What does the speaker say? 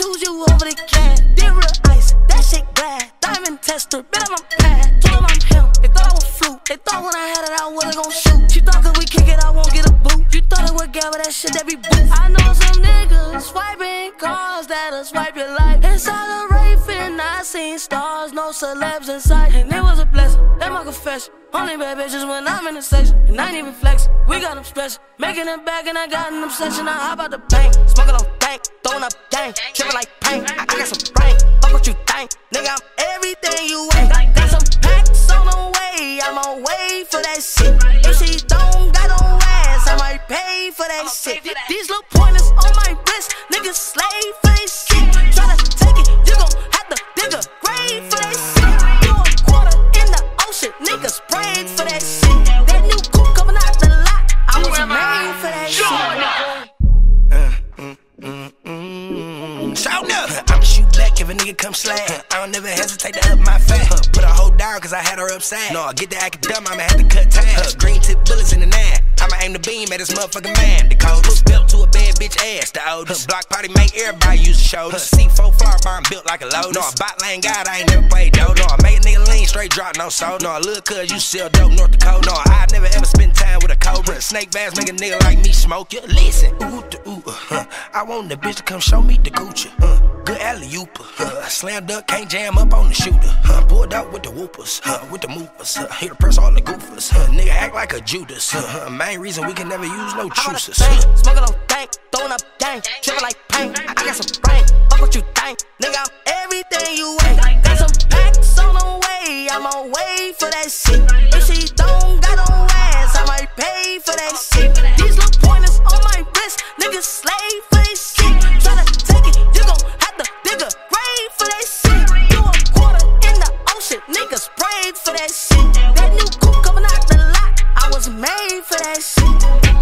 choose you over the can. Did real ice, that shit glad. Diamond tester, bit on my pad. Told them I'm him, they thought I was fluke. They thought when I had it, I wasn't gon' shoot. She thought cause we kick it, I won't get a boot. You thought it would get with that shit, that be booth. I know some niggas swiping cars that'll swipe your life. Inside a Wraith, I seen stars, no celebs in sight. And it was a blessing, that my confession. Only bad bitches when I'm in the section. And I ain't even flexing, we got them stretching. Making it back and I got an obsession. I hop out the bank, smoking on dank, throwing up gang, tripping like paint. I got some brain, fuck what you think. Nigga, I'm everything you ain't. Got some packs on the way, I'm on way for that shit. If she don't got no ass, I might pay for that shit. These little pointers on my wrist, niggas slave for this shit. Try to take it, you gon' have to dig a grave for that shit. Do a quarter in the ocean, niggas prayed for that shit. That new coupe coming out the lot, I was made for that shit. Shout up, I'ma shoot back if a nigga come slack. I don't never hesitate to up my fat. Put her hoe down cause I had her upside. No, I get the academic, I'ma have to cut ties. Green tip bullets in the nine. I'ma aim the beam at this motherfucking man. The coldest belt to a bad bitch ass. The oldest block party make everybody use the shoulder. C4 floor bomb built like a load. No, a bot lane god, I ain't never played dope. No, I make a nigga lean straight drop, no soul. No, I look cuz you sell dope North Dakota. No, I never ever spend time with a cobra. Snake bass make a nigga like me smoke you. Listen, ooh to ooh, I want the bitch to come show me the Gucci. Good alley-oop, slam dunk, can't jam up on the shooter. Pulled out with the whoopers, with the movers. Hit the press all the goofers. Nigga act like a Judas. Main reason we can never use no truces. Smoking on dank, throwing up gang, tripping like paint. I got some brain, fuck what you think. Nigga, I'm everything you ain't. Got some packs on the way, I'm on way for that shit. If she don't got no ass, I might pay for that shit. These little pointers on my wrist, niggas slave for this shit. Try to take it, you gon' have to dig a grave for that shit. Do a quarter in the ocean, niggas prayed for that shit. That new coupe coming out the lot, I was made for that shit.